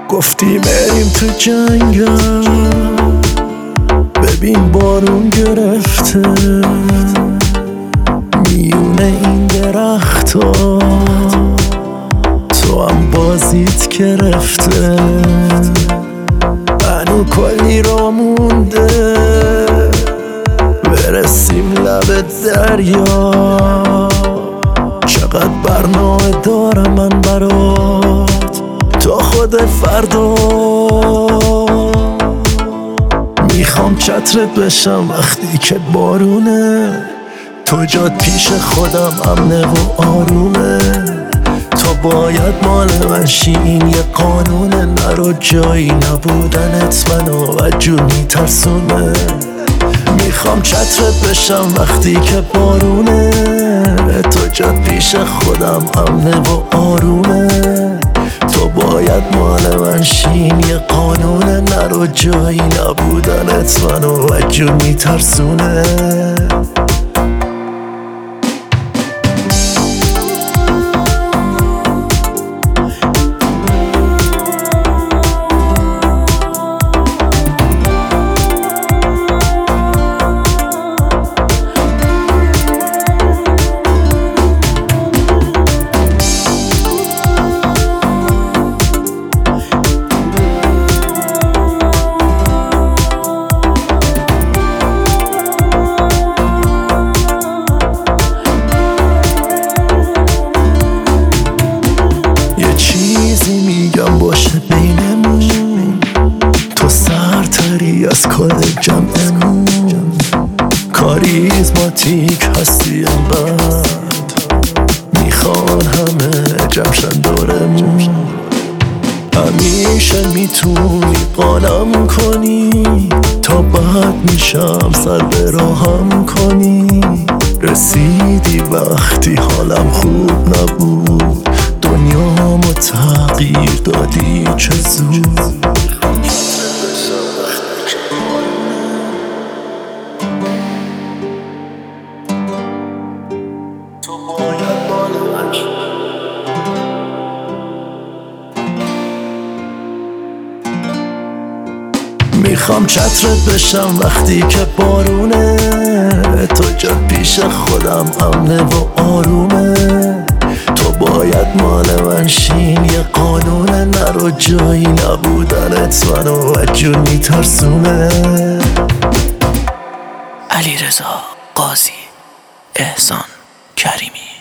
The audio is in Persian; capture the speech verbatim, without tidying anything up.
گفتی بریم تو جنگل، ببین بارون گرفته میونه این درختا، تو هم بازیت گرفته، هنو کلی را مونده برسیم لب دریا. چقدر برنامه دارم من برات تا خود فردا، میخوام چترت بشم وقتی که بارونه، تو جات پیش خودم امنه و آرومه، تو باید مال من شی، این یه قانونه، نرو جایی نبودنت منو وجور میترسونه. میخوام چترت بشم وقتی که بارونه، تو جات پیش خودم امنه و آرومه، تو باید مال من شین یه قانونه، نرو جایی نبودنت منو وجور میترسونه. میگم باشه بینمون، تو سرتری از کل جمعمون، کاریزماتیک هستی انقدر میخوان همه جمشن دورمون، همیشه میتونی قانم کنی تا بعد میشم سر به راهم کنی. رسیدی وقتی حالم خوب نبود، دنیامو تغییر دادی چه زود. تو باید مال من شی. میخوام چترت بشم وقتی که بارونه، تو جات پیش خودم امنه و آرومه، تو باید مال من شین یه قانونه، نرو جایی نبودنت منو وجور میترسونه. علیرضا قاضی، احسان کریمی.